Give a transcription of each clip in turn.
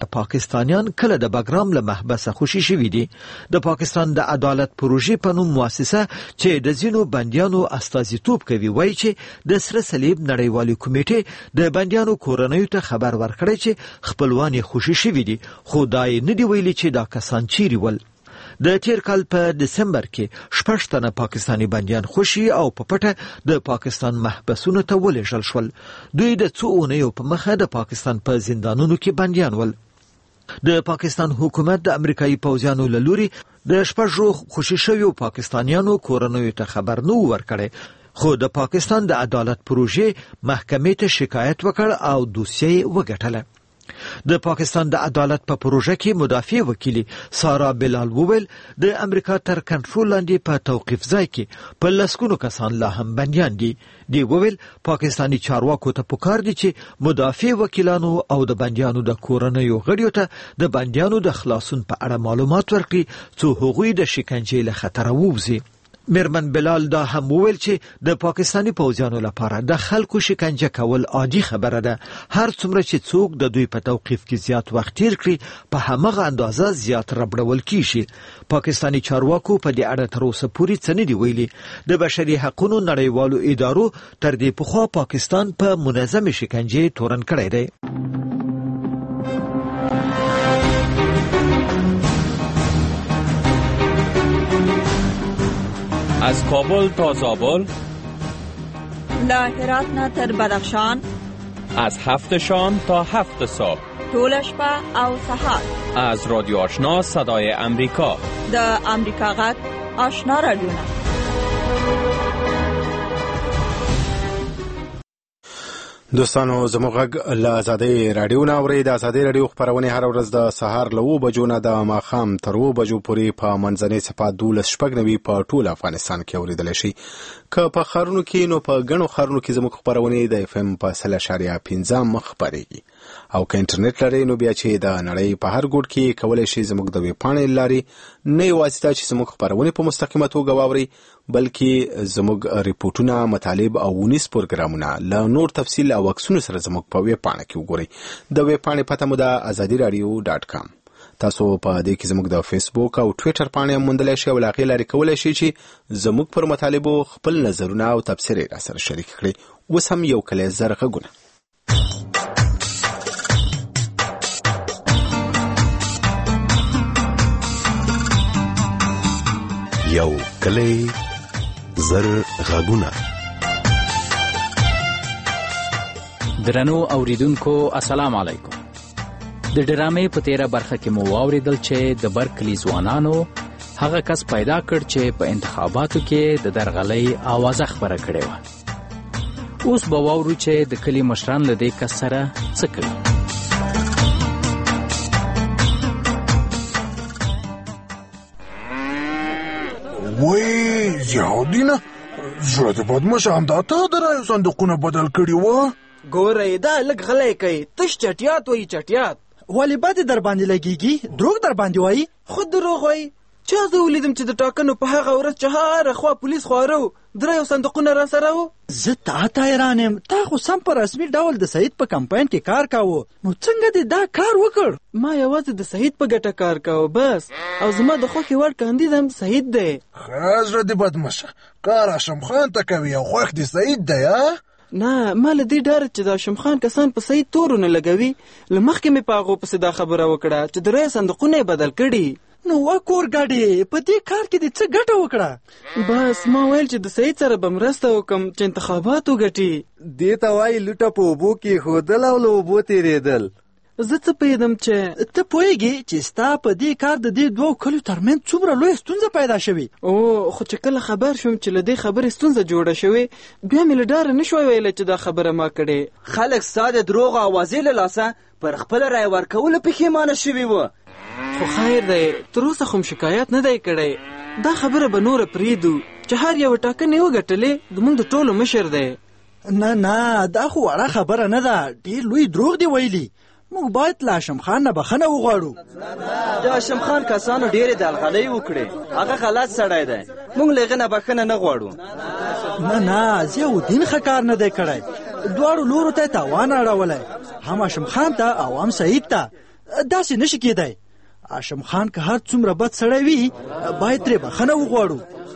پاکستانیان کله د بګرام له محبسه خوشي شوي دي. د پاکستان د عدالت پروژې په نوم مؤسسه چې د ځینو بندیانو استازیتوب کوي وایي چې د سره صلیب نړیوالې کمیټې د بندیانو کورنیو ته خبر ورکړی چې خپلوان یې خوشي شوي دي، خو دا یې نه دي ویلي چې دا کسان چیرې ول. د تیر کال په دسمبر کې 6 تنه پاکستانی بندیان خوشي او په پټه د پاکستان محبسونو ته ولېږل شول. دوی د څو اونیو په مخه د پاکستان په زندانونو کې بندیان ول. د پاکستان حکومت د امریکایي پوځیانو له لوري د 6 خوشي شویو پاکستانیانو کورنیو ته خبر نه ورکړي، خو د پاکستان د عدالت پروژې محکمې ته شکایت وکړ او دوسیه وګټله. د پاکستان د عدالت په پروژه کې مدافع وکیل سارا بلال وویل د امریکا تر کنټرول لاندې په توقیف ځای کې په لسګونو کسان لا هم بندیان دي. دی وویل پاکستانی چارواکو ته پکار دي چې مدافع وکیلانو او د بندیانو د کورنیو غړیو ته د بندیانو د خلاصون په اړه معلومات ورکړي څو هغوی د شکنجې له خطره ووځي. میرمن بلال دا هم وویل چې د پاکستانی پوځیانو لپاره د خلکو شکنجه کول عادي خبره ده. هر څومره چې څوک د دوی په توقیف کې زیات وخت تیر کړي په همغه اندازه زیات ربړول کیږي. پاکستانی چارواکو په دې اړه تر اوسه پورې څه نه دي ویلي. د بشري حقوقو نړیوالو ادارو تر دې پخوا پاکستان په منظم شکنجه تورن کړی دی. از کابل تا زابل، له هرات نه تر بدخشان، از 7 شام تا 7 صبح، ټوله شپه او سهار. از رادیو آشنا صدای امریکا، د امریکا غږ آشنا رادیو. دوستانو زموږ غږ له ازادۍ راډیو نه اورئ. د ازادۍ راډیو خپرونې هر ورځ د سهار له 9 بجو نه د ماښام تر 2 بجو پورې په منځنۍ صفحه 12 په ټول افغانستان کې اوریدلی شي. که په ښارونو کې نو په ګڼو ښارونو کې زموږ خپرونې د FM په 100.5 مخ خپرېږي، او که انټرنیټ لرئ نو بیا چې د نړۍ په هر ګوټ کې کولی شئ زموږ د ویب پاڼې لارې نه یوازې دا چې زموږ خپرونې په مستقیمه توګه واورئ، بلکې زموږ ریپورټونه، مطالب او ونیز پروګرامونه له نور تفصیل او عکسونو سره زموږ په ویب پاڼه کې وګورئ. د ویب پاڼې پته مو د azadiradio.com. تاسو په دې کې زموږ د فیسبوک او ټویټر پاڼې هم موندلی شئ او له هغې لارې کولی شئ چې زموږ پر مطالبو خپل نظرونه او تبصرې راسره شریک کړئ. اوس هم یو کلیزر غږونه. یو کلی زر غږونه. درنو اوریدونکو السلام علیکم. د ډرامې په تیره برخه کې مو واوریدل چې د برکلی ځوانانو هغه کس پیدا کړ چې په انتخاباتو کې د درغلۍ آوازه خپره کړې وه. اوس به واورو چې د کلي مشران له دې کس سره څه کوي. وای زیادینه زړه دې بد مشه، همدا ته د رایو صندوقونه بدل کړي وه. ګوره دا لږ غلی کوي، تش چټیات وایي چټیات. ولې بد در باندې لګېږي؟ دروغ در باندې وایي؟ خود دروغ وایي. چا زه ولیدم چې د ټاکنو په هغه ورځ چې هره خوا پولیس خواره و، درېیو صندوقونه را سره و. زه تا حیران یم. تا خو سم په رسمي ډول د سعید په کمپاین کې کار کاوه، نو څنګه دې دا کار وکړ؟ ما یوازې د سعید په ګټه کار کاوه بس، او زما د خوښې وړ کاندید هم سعید دی. ښه زړه دې بد مشه، کار هاشم خان ته کوي او خوښ دې سعید دی. نه ما له دې ډاره چې د هاشم خان کسان په سعید تورونه لګوي، له مخکې مې په هغو پسې دا خبره وکړه چې د رایو صندوقونه یې بدل کړي. نو وکور ګاډې په دې کار کې دې څه ګټه وکړه؟ بس ما ویل چې د سعید سره به مرسته وکم چې انتخابات وګټي. دې ته وایي لوټه په اوبو کې ښودل او له اوبو تېرېدل. زه څه پوهېدم چې ته پوهېږې چې ستا په دې کار د دې دوو کلیو ترمنځ څومره لویه ستونزه پیدا شوې؟ خو چې کله خبر شوم چې له دې خبرې ستونزه جوړه شوې، بیا مې له ډاره نه شوی ویلی چې دا خبره ما کړې. خلک ستا د دروغو اوازې له لاسه پر خپله رایه ورکولو پښیمانه شوي وه. خو خیر دی، تر اوسه خو شکایت نه دی کړی. دا خبره به نوره پرېږدو چې هر یوه ټاکنې وګټلې زموږ د ټولو مشر دی. نه دا خو وړه خبره نه ده، ډېر لوی دروغ دی ویلي. موږ باید له هاشم خان نه بخښنه وغواړو. د هاشم خان کسانو ډېرې دلغلۍ وکړې، هغه غلط سړی دی، موږ له هغه نه بخښنه نه غواړو. نه ضیاءالدین ښه کار نه دی کړی، دواړو لورو ته تاوان اړولی، هم هاشم خان ته او هم سعید ته. داسې نشي کېدای. هاشم خان که هر څومره بد سړی وي باید ترې بخښنه وغواړو.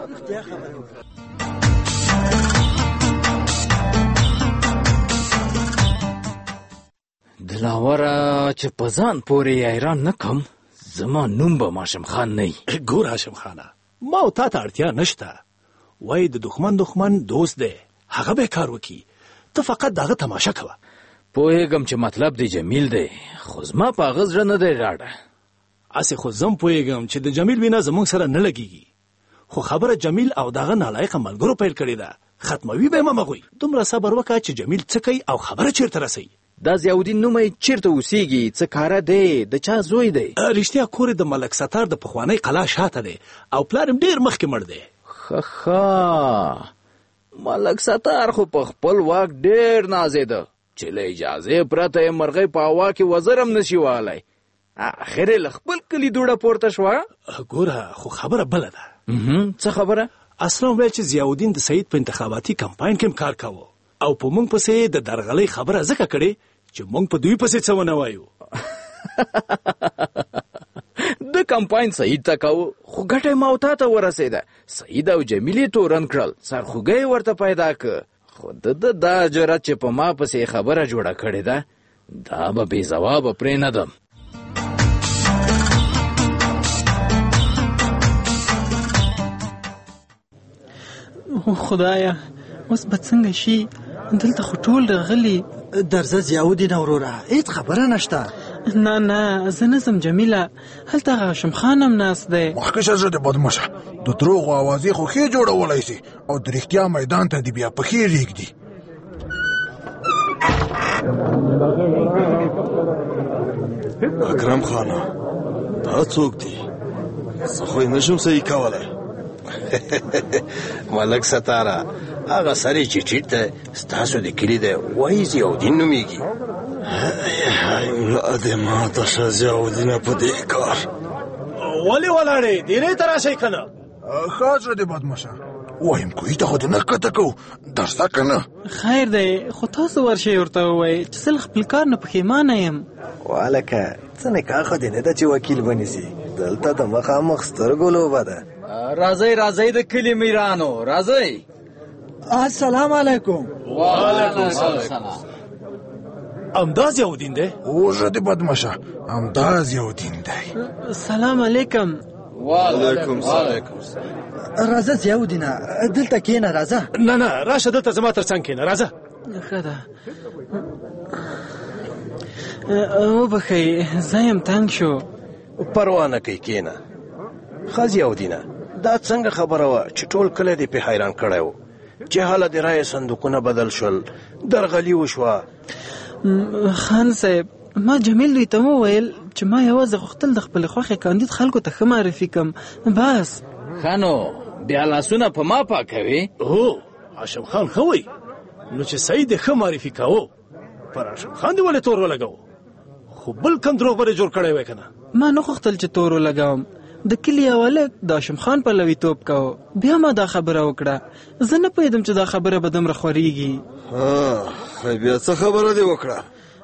دلاوره چې په ځان پورې حیران نه کم، زما نوم به هاشم خان نه وي. ګور هاشم خانه، ما او تا ته اړتیا نشته. وای د دښمن دوست دی، هغه به کار وکي، ته فقط دغه تماشا کوه. پوهېږم چې مطلب دی جمیل دی، خو زما په هغه زړه نه دی راډه. اسې خو زم پوهېږم چې د جمیل وینا زموږ سره نه لګېږي، خو خبره جمیل او دغه نالایقه ملګرو پیل کړې ده. ختموي به یې مغوي. دومره صبر وکړه چې جمیل څه کوي او خبره چیرته رسوي. دا ضیاءالدین نوم یې چیرته اوسېږي؟ څه کاره دی؟ د چا زوی دی؟ رښتیا کور د ملک ستار د پخوانۍ قلا شاته دی او پلار یې ډېر مخکې مړ دی. ښه ملک ستار خو په خپل واک ډېر نازېده چې له اجازې پرته یې مرغۍ په هوا کې وزر هم نشي وهلی. اخر یې له خپل کلي دوړه پورته شوه. ګوره خو خبره بله ده. څه خبره؟ اسلام ویل چې ضیاءالدین د سعید په انتخاباتي کمپاین کې کار کاوه او په موږ پسې د درغلۍ خبره ځکه کړې چې موږ په دوی پسې څه ونه وایو. د کمپاین سعید ته کاوه، خو ګټه یې ما او تا ته ورسېده. سعید او جمیل یې تورن کړل، سرخوږی یې ورته پیدا که. خو د دا جرأت چې په ما پسې خبره جوړه کړې ده، دا به بې ځوابه پرېنهدم. خدایا اوس به څنګه شي؟ دلته خو ټول راغلي. درځه ضیاءالدین وروره، هېڅ خبره نشته. نه زه نه ځم جمیله، هلته هاشم خان هم ناست دی. مخکې شه زه د بدمشه، د دروغو اوازې خو ښې جوړولی سي او د رښتیا میدان ته دې بیا پښې رېږدي. اکرم خانه، دا څوک دی؟ زه خو یې نشم صحیح کولی. ملک ستاره، هغه سړی چې ټیټ دی ستاسو د کلي دی، وایي ضیاءالدین نومېږي. ملا دې ما ته شه ضیاءالدینه په دې کار. ولې ولاړې؟ دینې ته راشئ که نه؟ ښه زړه دې بدمشه، وایم کوهي ته خو دې نه ښکته کوو، درځه که نه؟ خیر دی، خو تاسو ورشئ ورته ووایئ چې زه له خپل کار نه پښیمانه یم. والکه څه نکاح خو دې نه ده چې وکیل ونیسي، دلته د مخامخ سترګو لوبه ده. راځئ د کلي میرانو، راځئ. السلام علیکم. وعلیکم السلام. همدا ضیاءالدین دی؟ اوژه دې بدمشه، همدا ضیاءالدین دی. سلام علیکم. وعلیکم السلام. راځه ضیاءالدینه، دلته کښېنه. راځه. نه راشه دلته زما تر څنګ کښېنه. راځه. ښه ده. وبښئ، زه یم تنګ شو. پروا نه کوي، کښېنه. ښه ضیاءالدینه، دا څنګه خبره وه چې ټول کلی دې پې حیران کړی و چې هله د رایې صندوقونه بدل شول، درغلي وشوه. خان صاحب، ما جمیل دوی ته وویل چې ما یوازې غوښتل د خپل خوښې کاندید خلکو ته ښه معرفي کړم، بس. ښه نو بیا لاسونه په ما پاکوي؟ هو، هاشم خان ښه وایي. نو چې سعید یې ښه معرفي کاوه، پر هاشم خان دې ولې تور ولګاوه؟ خو بل کم دروغ به دې جوړ کړی وی که نه؟ ما نه غوښتل چې تور ولګوم. د کلي هلک د هاشم خان پلویتوب کوه، بیا ما دا خبره وکړه. زه نه پوهېدم چې دا خبره به دومره خورېږي. بیا څه خبره دې وکړه؟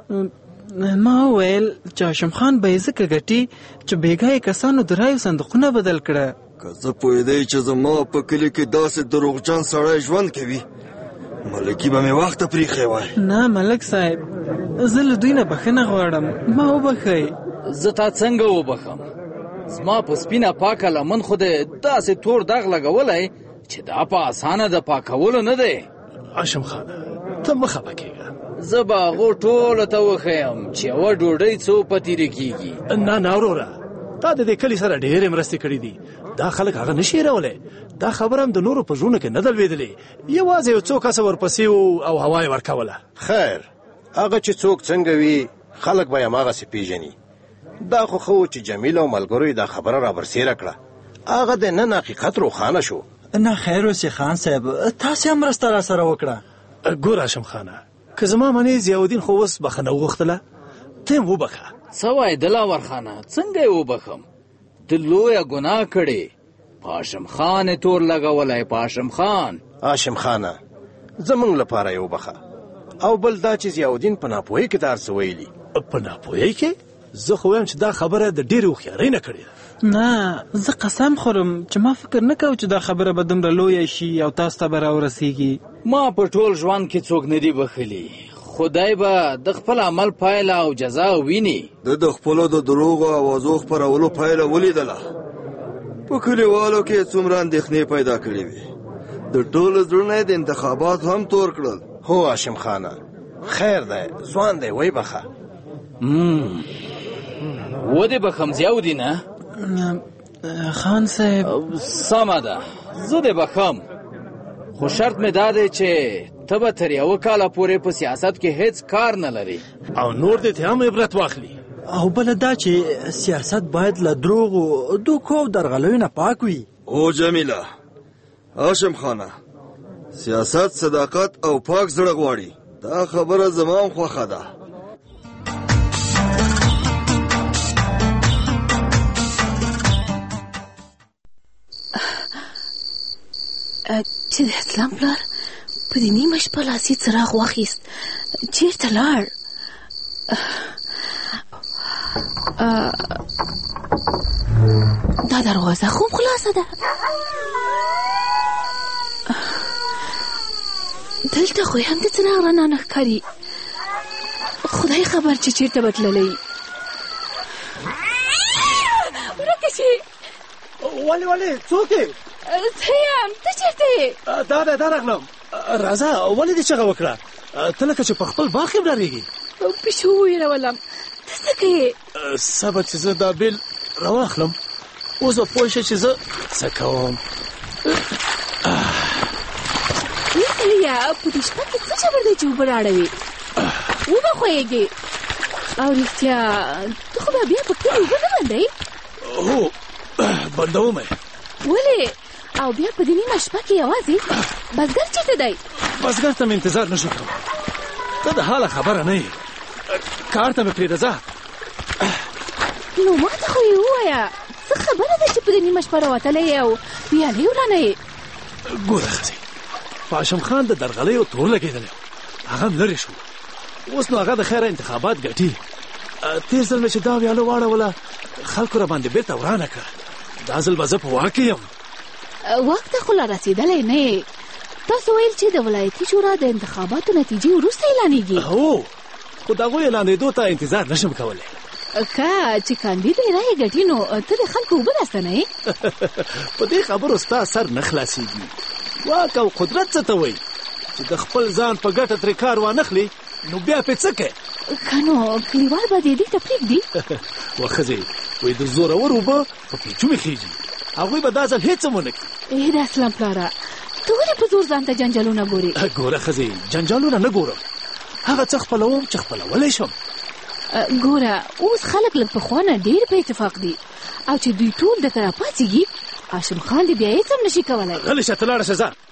ما وویل چې هاشم خان به یې ځکه ګټي چې بېګاه کسانو د رایو صندوقونه بدل کړه. که زه پوهېدی چې زما په کلي کې داسې دروغجن سړی ژوند کوي، ملکي به مې وخته پریښی وای. نه ملک صاحب، زه له دوی نه بښنه غواړم، ما وبښئ. زه تا څنګه وبښم؟ زما په سپینه پاکه لمن خو دې داسې تور داغ لګولی چې دا په اسانه د پاکولو نه دی. هاشم خانه، ته مه خفه کېږه. زه به هغو ټولو ته وښیم چې یوه ډوډۍ څو په تېرې کېږي. نه وروره، تا د دې کلي سره ډېرې مرستې کړي دي. دا خلک هغه نشي هېرولی. دا خبره هم د نورو په زړونو کې نه ده لوېدلې. یوازې یو څو کسه ورپسې وو او هوا یې ورکوله. خیر، هغه چې څوک څنګه وي، خلک به یې هماغسې پېژني. دا خو ښه و چې جمیل او ملګرو یې دا خبره رابرسېره کړه. هغه د نن حقیقت روښانه شو. نه خیر اوسې خان صاحب، تاسې هم مرسته را سره وکړه. ګور هاشم خانه، که زما منې ضیاءالدین خو اوس بخښنه وغوښتله، ته یې وبښه. څه وایې دلاور خانه، څنګه یې وبښم؟ د لویه ګناه کړې. په هاشم خان یې تور لګولی، په هاشم خان. هاشم خانه، زمونږ لپاره یې وبښه. او بل دا چې ضیاءالدین په ناپوهۍ کې دا هر څه ویلي. په ناپوهۍ کې؟ زه خو وایم چې دا خبره د ډېرې هوښیارۍ نه کړې ده. نه، زه قسم خورم چې ما فکر نه کوم چې دا خبره به دومره لویه شي او تاسو ته به راورسېږي. ما په ټول ژوند کې څوک نه دي بخښلي. خدای به د خپل عمل پایله او جزا ویني. د خپلو د دروغو اوازو خپرولو پایله ولیدله. په کلیوالو کې څومره اندېښنې پیدا کړې وې. د ټولو زړونه د انتخابات هم تور کړل. هو هاشم خانه، خیر دی، ځوان دی، وی بخه. ودې بخم زیاو دي نه؟ خان صاحب سمه ده، زه دې بخم، خو شرط مې دا دی چې ته به تر یوه کاله پورې په سیاست کې هیڅ کار نه لري او نور دې ته هم عبرت واخلي. او بله دا چې سیاست باید له دروغو، دوکو او درغلیو نه پاک وي. او جمیله، هاشم خانه، سیاست صداقت او پاک زړه غواړي. دا خبره زما هم خوښه ده. چې د اسلام پلار په دې نیمه شپه لاسي څراغ واخیست، چېرته لاړ؟ دا دروازه خو خلاصه ده. دلته خو هم د څراغ رڼا نه ښکاري. خدای خبر چې چېرته به تللی. ورکه شي. ولې څوک یې؟ زه یم، ته چېرته یې؟ دا راغلم. راځه، ولې دې چغه وکړه؟ ته لکه چې په خپل باغ کې ډارېږي. پیشو وویرولم. ته څه کوې؟ صبر چې زه دا بیل راواخلم. اوس به پوه شې چې زه څه کوم. یا په دې شپه کې څه جبر دی چې اوبه راړوې؟ وبه خویږې. او رښتیا ته خو به بیا په کلي اوبه نه بندوې؟ هو، بندوم یې. ولې؟ او بیا په دې نیمه شپه کې یوازې؟ بزګر چېرته دی؟ بزګر ته مې انتظار نه شو کوم. ته د حاله خبره نه یې. کار ته مې پرېږده ځه. نو ما ته خو یې ووایه څه خبره ده چې په دې نیمه شپه راوتلی یې او پیالې ورانه یې؟ ګوره ښځې، په هاشم خان د درغلیو تور لګېدلی و، هغه هم لرې شو. اوس نو هغه د خیره انتخابات ګټي. تېر ځل مې چې دا ویاله واړوله، خلکو را باندې بېرته ورانه کړه. دا ځل به زه په واک کې یم. واک ته خو لا رسېدلی نه یې. تاسو ویل چې د ولایتي شورا د انتخاباتو نتیجې وروسته اعلانېږي. هو، خو د هغوی اعلانېدو ته انتظار نشم کولی. که چې کاندید یې رایې ګټي نو ته د خلکو اوبه راستنه یې. په دې خبرو ستا سر نه خلاصېږي. واک او قدرت څه ته وایي؟ چې د خپل ځان په ګټه ترې کار وانخلي نو بیا پې څه کوې؟ که نو کلیوال به دې ته پرېږدي. وا ښځې، وایي د زورور اوبه په پیچومې خېږي. هغوی به دا ځل هېڅ هم ونه کړي. د اسلام پلاره، ته ولې په زور ځان ته جنجالونه ګورې؟ ګوره ښځې، جنجالونه نه ګورم، هغه څه خپلوم چې خپلولی شم. ګوره، اوس خلک له پخوا نه ډېر په اتفاق دي او چې دوی ټول دته راپاڅېږي، هاشم خان دې بیا هېڅ هم نشي کولی. غلی شه، ته لاړه شه ځه.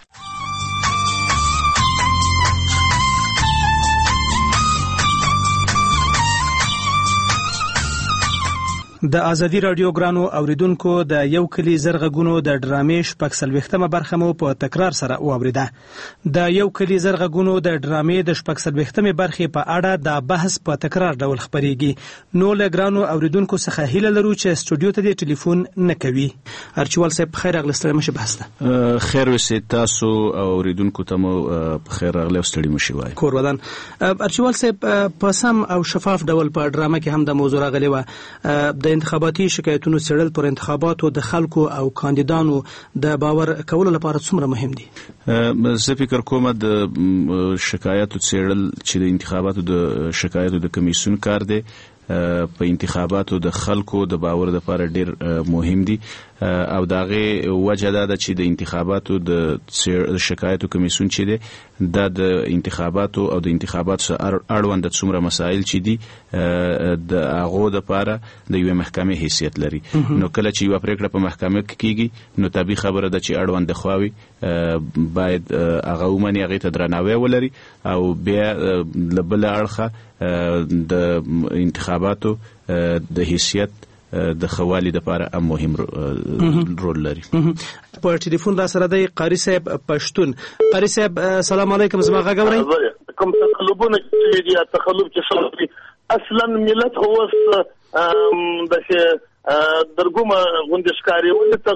د ازادي راډیو ګرانو اوریدونکو، د یو کلی زرغونو د ډرامې شپږ څلوېښتمه برخه مو په تکرار سره واوریده. د یو کلی زرغونو د ډرامې د شپږ څلوېښتمې برخې په اړه د بحث په تکرار ډول خپریږي. نو له ګرانو اوریدونکو څخه هیله لرو چې سټوډیو ته دې ټلیفون نه کوي. ارچوال صاحب خیر راغلی، ستړی مه شئ بحث ته. خیر اوسئ، تاسو اوریدونکو ته مو په خیر راغلی او ستړي مه شئ وایي. کور ودان. ارچوال صاحب په سم او شفاف ډول په ډرامه کې هم د موضوع راغلی وه د انتخاباتي شکایتونو څېړل پر انتخاباتو د خلکو او کاندیدانو د باور کولو لپاره څومره مهم دي؟ زه فکر کوم د شکایتو څېړل چې د انتخاباتو د شکایتو د کمیسیون کار دی، په انتخاباتو د خلکو د باور لپاره ډیر مهم دي او داغه وجه دا چې د انتخاباتو د شکایتو کمیسیون چې دی د انتخاباتو او د انتخاباتو سره اړوند څومره مسایل چې دي د هغه لپاره د یو محکمې حیثیت لري. نو کله چې یو پریکړه په محکمه کې کیږي نو طبيعي خبره ده چې اړوند خواوي باید هغه ومني، هغه ته درناوی ولري او بیا لبل اړخه د انتخاباتو د حیثیت د خوالي لپاره مهم رول لري. په ټلیفون را سره دی قاری صاحب پښتون. قاری صاحب سلام علیکم، زما غږ اورئ؟ کوم تقلبونه چې دي تقلب چې اصلا ملت هو د درګومه غونډه ښکاری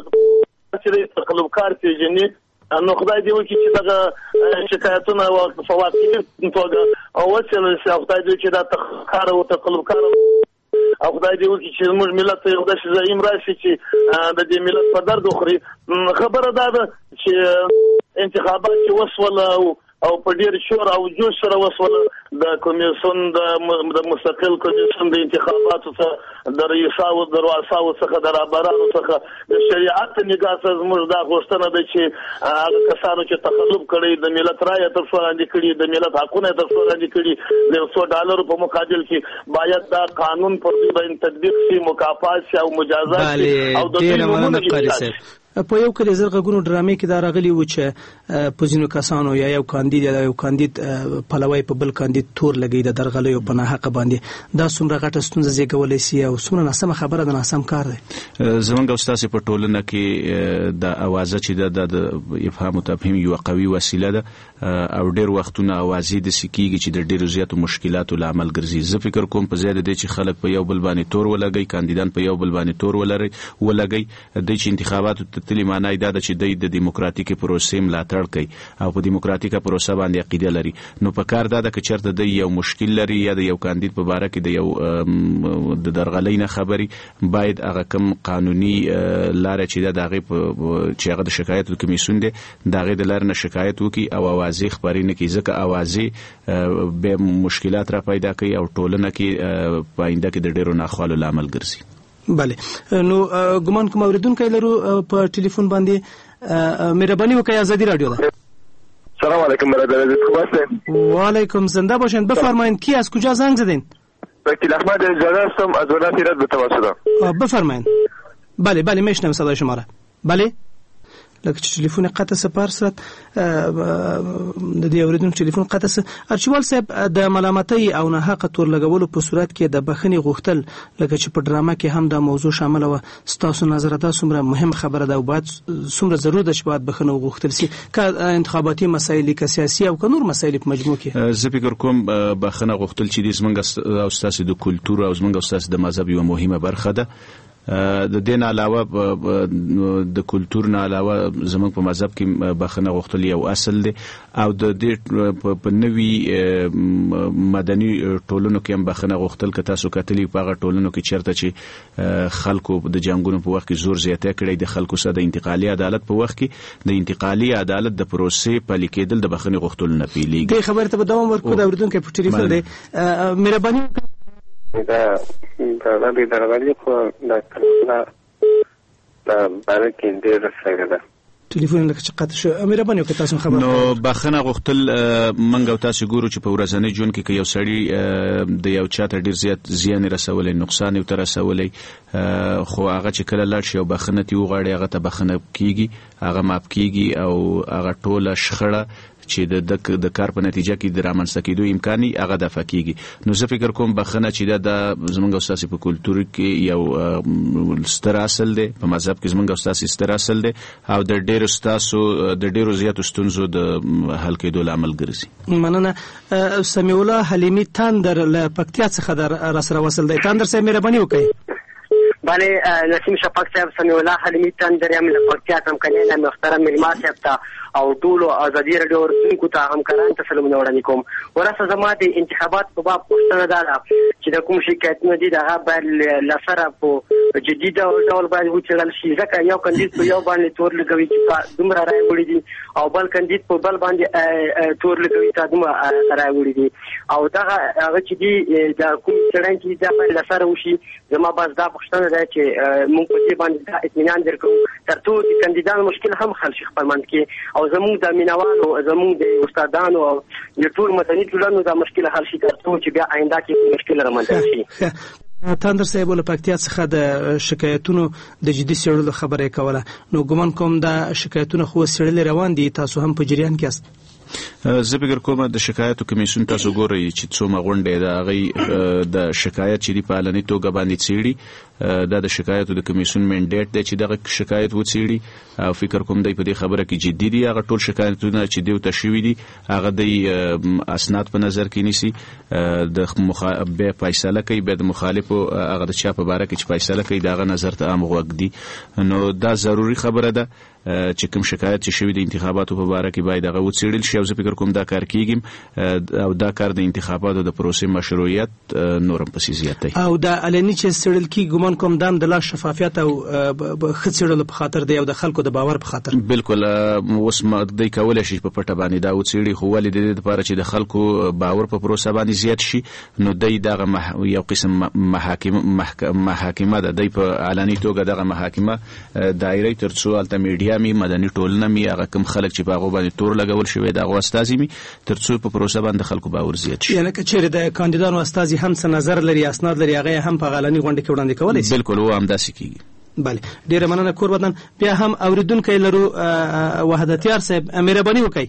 ولې چې تقلبکار پیژني نو خدای دې وکړي چې دغه شکایتونه او فواکیر توګه او وڅېړل شي او خدای دې چې دا تقلبکار او تقلبکار او خدای دې وکړي چې موږ ملت یو داسې زعیم راشي چې د دې ملت په درد وخوري. خبره دا ده چې انتخابات چې وسول او په ډیر شور او جوش سره وسول د کمیسیون د مستقل کمیسیون د انتخاباتو څخه د رئیساو دروازاو څخه د رهبرانو څخه د شریعت نگاه څخه موږ دا غوښتنه ده چې هغه کسانو چې تخلف کړي د ملت رایه تر څو وړاندې کړي د ملت حقونه تر څو وړاندې کړي د $100 په مقابل کې باید دا قانون پر دې باندې تطبیق شي، مکافات شي او مجازات شي او د دې په یو کلی زرغونو ډرامې کې دا راغلی و چې په ځینو کسانو یا یو کاندید پلوی په بل کاندید تور لګي د درغلیو په ناحقه باندې دا څومره غټه ستونزه زیږولی سي او څومره ناسمه خبره د ناسم کار دی. زمونږ او ستاسې په ټولنه کې د اوازه چې د افهام او تفهیم یو قوي وسیله ده او ډیر وختونه اوازې د سکیږي چې د ډیرو زیاتو مشکلاتو لامل ګرځي. زه فکر کوم په زیاده دي چې خلک په یو بل باندې تور ولګي، کاندیدان په یو بل باندې تور ولګي د چې انتخاباتو تلی معنی دا چې د دیموکراتیکي پروسې ملاتړ کوي او په دیموکراتیکه پروسه باندې عقیده لري. نو په کار دا ده چې چېرته د یو مشکل لري یا د یو کاندید په باره کې د یو د درغلۍ نه خبري باید هغه کوم قانوني لاره چې د هغې چې هغه د شکایتو کمیسیون دی د هغې د لارې نه شکایت وکړي او اوازې خپرې نه کړي، ځکه اوازې به مشکلات را پیدا کوي او ټولنه کې په آینده کې د ډېرو ناخوالو لامل ګرځي. بله، نو ګمان کوم اوریدونکی لرو په ټلیفون باندې. مهربانی وکړئ، آزادی رادیو ده. سلام علیکم برادر عزیز، خوب هستین؟ و علیکم، زنده باشین. بفرمایید کی از کجا زنگ زدین؟ وکیل احمد زاده هستم از ولایت ایران به توسط. بفرمایید. بله میشنم صدای شما را. بله لکه چې ټلیفون قطع سپار سره د دې اوریدونکو ټلیفون قطع سره. ارچوال صاحب، د ملامتۍ او ناحقه تور لګولو په صورت کې د بخښنې غوښتل لکه چې په ډرامه کې هم دا موضوع شامل و، ستاسو نظر دا څومره مهم خبره ده او باید څومره ضروري ده چې باید بخښنه وغوښتل شي، که انتخاباتي مسایل، که سیاسي او که نور مسایل په مجموع کې؟ زه فکر کوم بخښنه غوښتل چې زموږ او ستاسو د کلتور او زموږ او ستاسو د مذهب یوه مهمه برخه ده. د دین علاوه د کلتور نه علاوه زموږ په مذهب کې بخښنه غوښتل یو اصل دی او د دې په نوي مدني ټولنو کې هم بخښنه غوښتل که تاسو کتلي په هغه ټولنو کې چېرته چې خلکو د جنګونو په وخت کې زور زیاتی کړی د خلکو سره د انتقالي عدالت په وخت کې د انتقالي عدالت د پروسې پلي کېدل د بخښنې غوښتلو نه پیلېږي. دې خبرې ته به دوام ورکړو. د اورېدونکي په ټلیفون دی، مهرباني دا د درغلي خو د کلونه د باره کې ډېره سخته ده. ټلیفون لکه چې قطع شو. مهرباني وکړئ تاسو خبر. نو بخښنه غوښتل منګ او تاسو ګورو چې په ورځني ژوند کې یو سړی د یو چاته ډیر زیات زیان رسولای، نقصان یې تر رسولای، خو هغه چې کله لاړ شي او بخښنه تی وغواړي هغه ته بخښنه کیږي، هغه معاف کیږي او هغه ټوله شخړه چې د کار په نتیجه کې د رامنځته کېدو امکاني هغه دفع کیږي. نو زه فکر کوم بخښنه چې د زموږ او ستاسو په کلتور کې یو ستر اصل دی، په مذهب کې زموږ او ستاسو ستر اصل دی او د ډېرو ستاسو د ډېرو زیاتو ستونزو د حل کېدو لامل ګرځي. مننه. سمیع الله حلیمي تاندر له پکتیا څخه را سره وصل دی. تاندر صاحب مهرباني وکړئ. بله، نسیم شفاق صاحب، سمیع الله حلیمي تاندر یم له پکتیا څخه یم. محترم ملما صاحب ته او ټولو آزادي رادیو اورېدونکو ته همکارانو ته سلامونه وړاندې کوم. ورسته زما د انتخابات په باب پوښتنه دا ده چې د کوم شکایتونه دي د هغه باید له سره په جدي ډول باید وڅېړل شي، ځکه یو کاندید په یو باندې تور لګوي چې دومره رایې وړي دي او بل کاندید په بل باندې تور لګوي چې دومره رایې وړي دي او دغه هغه چې دي د کوم څېړنکي دا باید له سره وشي. زما بس دا پوښتنه ده چې موږ په دې باندې دا اطمینان درکړو تر څو د کاندیدانو مشکل هم حل شي خپل منځ کې او زموږ د مینوالو، زموږ د استادانو او د ټول مدني ټولنو دا مشکل حل شي تر څو چې بیا آینده کې مشکل رامنځته شي. تاندر صاحب له پکتیا څخه د شکایتونو د جدي څېړلو خبره کوله. نو ګمان کوم دا شکایتونه خو څېړل روان دي، تاسو هم په جریان کې یاست؟ زه فکر کوم د شکایتو کمیسیون تاسو ګورئ چې څومره غونډې ده هغه د شکایت چې دی په اعلاني توګه باندې څیړي دا د شکایتو د کمیسیون منډیټ دی چې دغه شکایت وڅیړي او فکر کوم دی په دې خبره کې جدي دي هغه ټول شکایتونه چې دی تشوي دي هغه د اسناد په نظر کې نیسي د به فیصله کوي به د مخالفو هغه د چا په باره کې چې فیصله کوي دغه نظر ته عام غوږ دي نو دا ضروری خبره ده چې کوم شکایت چې شوی د انتخاباتو په باره کې باید هغه وڅیړل شي او زه فکر کوم دا کار کیږي او دا کار د انتخاباتو د پروسې مشروعیت نورم پسې زیاتوي او دا علني چې څیړل کی ګومان کوم دام د لا شفافیت او خڅړل په خاطر دی او د خلکو د باور په خاطر بالکل اوس ما د کولای شي په پټه باندې دا وڅیړي خو ولې د دې لپاره چې د خلکو باور په پروسه باندې زیات شي نو دغه یو قسم محاکمه ده د په علني توګه دغه محاکمه دایره ترڅو الته میډیا می مدني ټولنه می هغه کوم خلک چې په هغه باندې تور لګول شوی دا غواستازي می ترڅو په پروسه باندې خلکو باور زیات شي یعنی که چیرې د کاندیدانو استازي هم څه نظر لري اسناد لري هغه هم په غلني غونډه کې وړاندې کولای شي بالکل و هم داسې کیږي بله ډیره مننه کور بدن بیا هم اوریدونکو لرو وحدتیار صاحب مهرباني وکړئ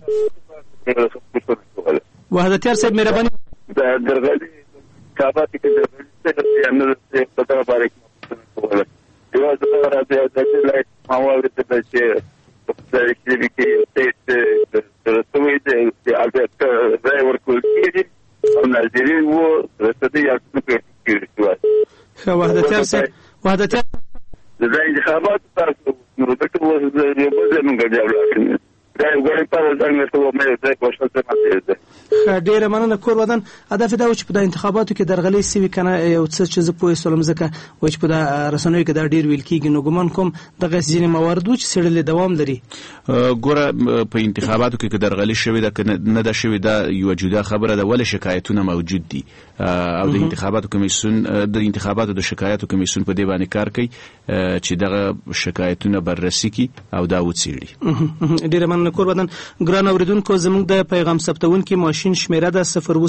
وحدتیار صاحب مهرباني دا درغلي کابه کې د امر څخه په تر باندې یو ځل راځي د لایټ ماوالې ته چې په دې کې د توې د البته ډرایور کوي او ناظرین وو رسېدي یو څه کېږي خو وحدتیار د انتخابات تاسو نو دغه وځي د یو بل منګه جوړه دا یو غوړي په ځای ته و مې د کوشش ته ماته ډیره مننه کور ودان هدف دا و چې په انتخاباتو کې درغلي سوي کنه یو څه چې زه پوه سولم ځکه و چې په رسنیو کې دا ډیر ویل کیږي نو ګمان کوم دغه ځینې موارد چې سړلې دوام لري ګوره په انتخاباتو کې درغلي شوی دا نه دا شوی دا یو جدا خبره ده ول شکایتونه موجود دي او د انتخاباتو کمیسیون د انتخاباتو د شکایتو کمیسیون په دی باندې کار کوي چې دغه شکایتونه بررسي کوي او دا وڅیړي ډیره مننه کور ودان ګران اوریدونکو زموږ د پیغام ثبتونکو ماشين شمیره ده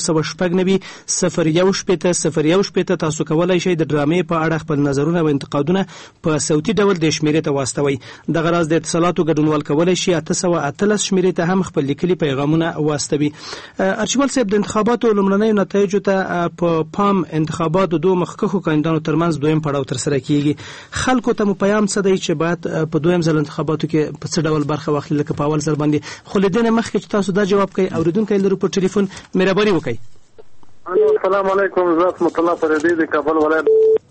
0 تاسو کولای شئ د ډرامې په اړه خپل نظرونه او انتقادونه په صوتي ډول د شمیره ته واستوي د غراز د اتصالاتو ګډونوال کولای شي 813 شمیره ته هم خپل لیکلي پیغامونه واستوي ارشیوال صاحب د انتخاباتو لومړنۍ نتایج ته په پام انتخاباتو دوه مخکخو کاندیدانو ترمنځ دویم پړاو تر سره کیږي خلکو ته مو پیغام څه دی چې بعد په دویم ځل انتخاباتو کې په څه ډول برخه واخلي لکه په اول ځل باندې خو لیدنه مخکې چې تاسو دا جواب کوي اوریدونکو لرو په ټلیفون مهرباني وکړئ السلام علیکم زات مطلع فریدی د کابل ولایت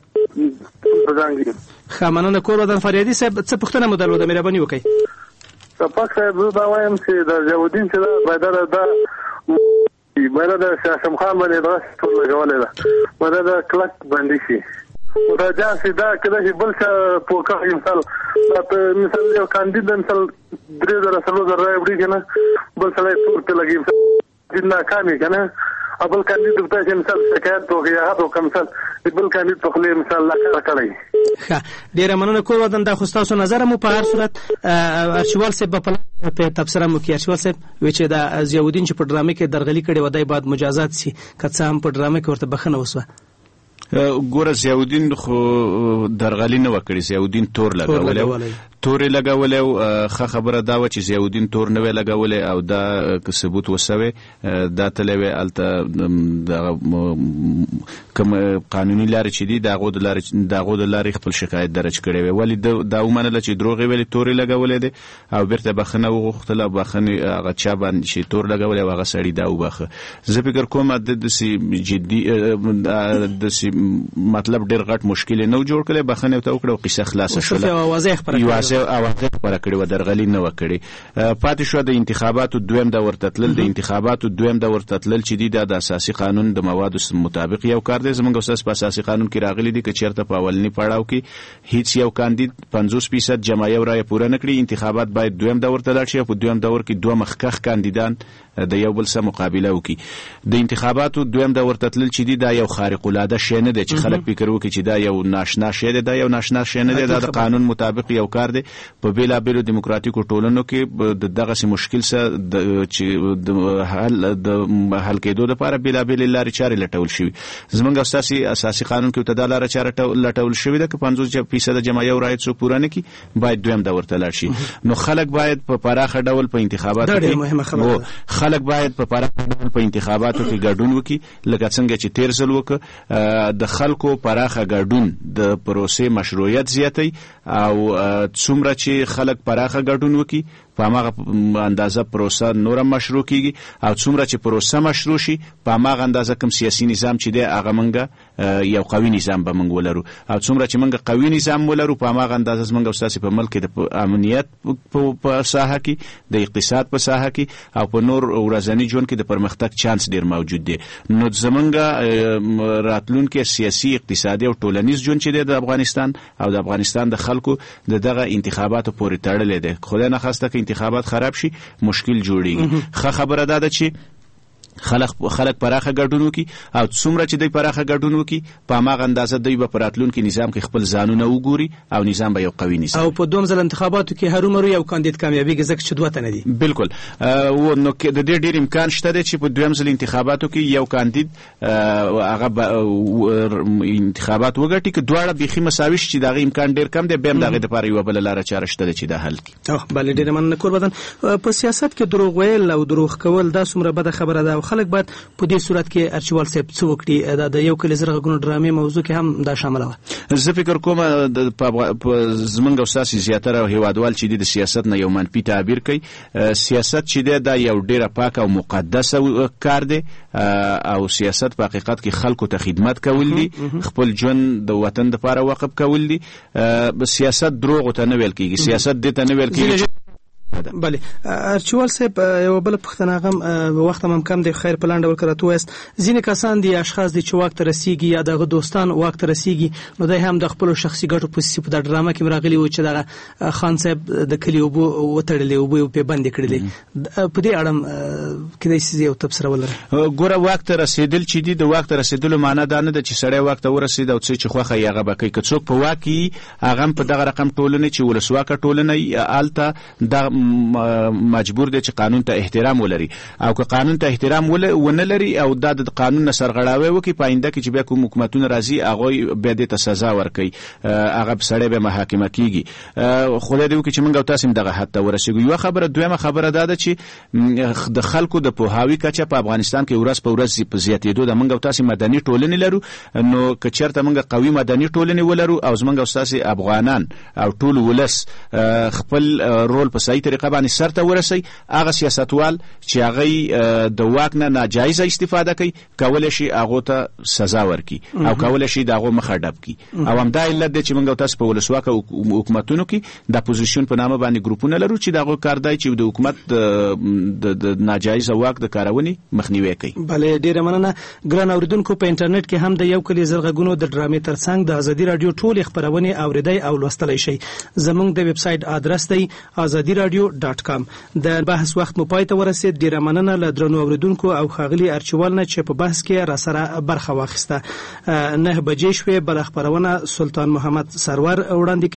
بزنګي خامنه کور ودان فریدی صاحب څه پوښتنه مو درلوده مهرباني وکړئ صفاک صاحب دا وایم چې د جوادین چې بدر دا باید د شاشم خان باندې راځي ټول لګولې ده باید د کلک باندې شي او دا ځکه دا کله چې بل څه پوکا مثال یو کاندید مثال 3000 راي وړي کنه بل څه تور ته لګي د ناکامي کنه ابل کاندید ته چې مثال شکایت وکړي هغه کوم مثال بل کاندید په خپل مثال لا کړی ډیره مننه کول ودان د خوستاسو نظر مو په هر صورت ارشیوال صاحب په تبصره مو کې ارشیوال صاحب چې دا زیاودین چې په ډرامې کې درغلي کړي ودای بعد مجازات سي کڅه هم په ډرامې کې ورته بخنه وسوه ګوره زیاودین خو درغلی نه وکړي زیاودین تور لګولې او خبره دا و چې زیاودین تور نه لګولې او دا ثبوت وسوي دا تلوي الته د کوم قانوني لارې چې دي دغه د لارې خپل شکایت درج کړي وي ولی دا ومنله چې دروغ ویلي تور لګولې دي او بیرته بخنه وغوښتله بخنه هغه چا باندې چې تور لګولې هغه سړی دا وبخه زه فکر کوم د جدي د مطلب ډیر غټ مشکل نه جوړ کړي بخنه ته وکړو قصه خلاصه شوه او واضح خبره کړي و درغلي نه وکړي پاتې شو د انتخاباتو دویم د ورتتلل د انتخاباتو دویم د ورتتلل چې دی د اساسي قانون د موادو مطابق یو کار دی زموږ اساس په اساسي قانون کې راغلي دي چې چیرته په اولنی پړاو کې هیڅ یو کاندید 50% جماعي رائے پوره نه کړي انتخابات باید دویم دور ته لاړ شي په دویم دور کې دوه مخکخ کاندیدان د یو بل سره مقابله وکړي د انتخاباتو دویم دور تتلل چې دی دا یو خارق العاده شی نه دی چې خلک فکر وکړي چې دا یو ناشنا شی دی. دا یو ناشنا شی نه دی، دا د قانون مطابق یو کار دی. په بیلابیلو دیموکراتیکو ټولنو کې دغسې مشکل سره چې د حل کېدو لپاره بیلابیلې لارې چارې لټول شوي. زموږ او ستاسې اساسي قانون کې ورته دا لاره چاره لټول شوې ده که 50% جماهیرو رایې څوک پوره نه کړي باید دویم دور ته لاړ شي. نو خلک باید په پراخه ډول په انتخاباتو کې خلک باید په پراخه ډول په انتخاباتو کې ګډون وکړي، لکه څنګه چې تیر ځل وکړه. د خلکو پراخه ګډون د پروسې مشروعیت زیاتی، او څومره چې خلک پراخه ګډون وکړي په هغه اندازه پروسه نورم مشروع کیږي، او څومره چې پروسه مشروع شي په هغه اندازه کوم سیاسي نظام چې دی هغه منګه یو قوي نظام به منګ ولرو، او څومره چې منګه قوي نظام ولرو په هغه اندازه زمونږ استاسي په ملک کې د امنیت په ساحه کې، د اقتصاد په ساحه کې، او په نور ورځنی ژوند کې د پرمختګ چانس ډیر موجود دی. نو زمونږ راتلونکي سیاسي، اقتصادي او ټولنیز ژوند چې دی د افغانستان او د افغانستان د خلکو دغه انتخاباتو پورې تړلې دی. خدای نخواسته که انتخابات خراب شي مشکل جوړیږي. ښه خبره ده چې خلک پراخه ګډون وکړي، او څومره چې دوی پراخه ګډون وکړي په هماغه اندازه دوی به په راتلونکي نظام کې خپل ځانونه وګوري او نظام به یو قوي نظام. او په دوم ځل انتخاباتو کې هرومرو یو کاندید کامیابیږي ځکه چې دوه تنه دي. بالکل. نو د دې ډېر امکان شته دی چې په دویم ځل انتخاباتو کې یو کاندید هغه انتخابات وګټي، که دواړه بیخي مساوي شي چې دغه امکان ډېر کم دی، بیا هم د هغې دپاره یوه بله لاره چاره شته ده چې دا حل کړي. بله، ډېره مننه کوربدن. په سیاست کې دروغ ویل او دروغ کول دا څومره بده خبره ده، خلک باید په دې صورت کې ارچوال صاحب څه وکړي؟ دا د یو کلی زرغه غونډه ډرامې موضوع کې هم دا شامله وه. زه فکر کوم په زمونږ او ستاسې زیاتره هیوادوال چې د سیاست نه یو منفي تعبیر کوي. سیاست چې دی دا یو ډېره پاک او مقدسه کار دی، او سیاست په حقیقت کې خلکو ته خدمت کول دي، خپل ژوند د وطن دپاره وقف کول دي. سیاست دروغو ته نه ویل کېږي، سیاست دې ته نه ویل کېږي. بله ارچوال صاحب، یو بل پوښتنه هم وخت هم کم دی، خیر په لاندې ډول کراته وایست ځینې کسان دي اشخاص دي چې واک ته رسیږي یا دغه دوستان واک ته رسیږي، نو دی هم د خپل شخصي ګټو په د ډرامه کې راغلي و چې دغه خان صاحب د کلي اوبه وتړلې، اوبه په بندې کړلې. په دې اړه کېدای شي یو تبصره ولري. ګوره، واک ته رسیدل چې دي، د واک ته رسیدلو معنا دا نه ده چې سړی واک ته ورسېد او څه چې خوښه یې هغه به کوي. که څوک په واک وي هغه هم په دغه رقم ټولنې چې ولسواکه ټولنه وي هلته د مجبور دی چې قانون ته احترام ولري، او که قانون ته احترام ونه لري او دا د قانون نه سرغړاوی وکړي، په آینده کې چې بیا کوم حکومتونه راځي هغوی بیا دې ته سزا ورکوي، هغه سړی بیا محاکمه کېږي. خدای دې وکړي چې موږ او تاسې هم دغه حد ته ورسېږو. یوه خبره. دویمه خبره دا ده چې د خلکو د پوهاوي کچه په افغانستان کې ورځ په ورځ په زیاتېدو ده. موږ او تاسې مدني ټولنې لرو، نو که چېرته موږ قوي مدني ټولنې ولرو او زموږ او ستاسې افغانان او ټول ولس خپل رول په صحیح طریقه باندې سرته ورسي، هغه سیاستوال چې هغه د واک نه ناجایزه استفاده کوي کولی شي هغو ته سزا ورکړي او کولی شي د هغو مخه ډب کړي. او همدا علت دی چې موږ او تاسو په ولسواکه حکومتونو کې د اپوزیشن په نامه باندې ګروپونه لرو چې د هغو کار دی چې د حکومت د ناجایزه واک د کارونې مخنیوی کوي. بله، ډېره مننه. ګران اورېدونکو، په انټرنیټ کې هم د یو کلي زرغږونو د ډرامې ترڅنګ د ازادي راډیو ټولې خپرونې اورېدی او لوستلی شئ. زموږ د ویب سایټ ادرس دی azadiradio.com. د بحث وخت مو پای ته ورسید. ډیره مننه له درنو اوریدونکو او ښاغلي ارچوال نه چې په بحث کې را سره برخه واخیسته. 9 بجې شوې. بل خبرونه سلطان محمد سرور وړاندې